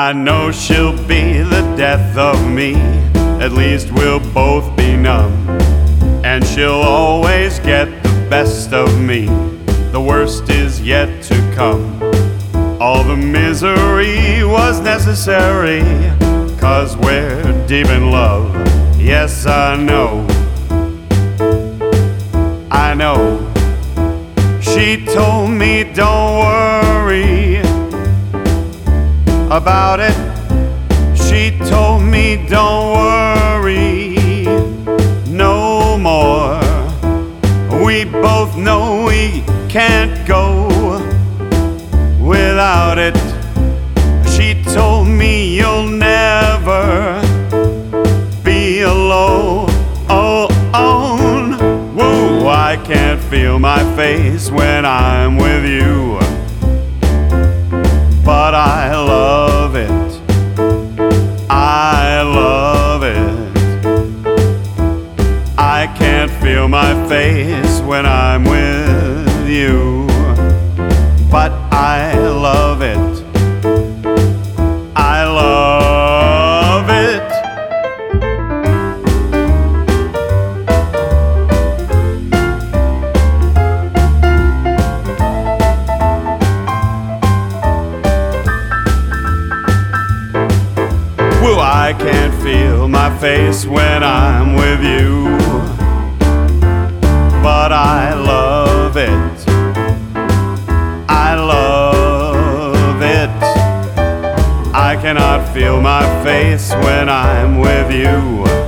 I know she'll be the death of me. At least we'll both be numb. And she'll always get the best of me. The worst is yet to come. All the misery was necessary, 'cause we're deep in love. Yes, I know. I know. She told me don't worry about it. She told me don't worry no more. We both know we can't go without it. She told me you'll never be alone. Whoa, I can't feel my face when I'm with you, but I love it. I love it. I can't feel my face when I'm with you, but I love it. I love it. Well, I can't feel my face when I'm with you, but I love it. I love it. I cannot feel my face when I'm with you.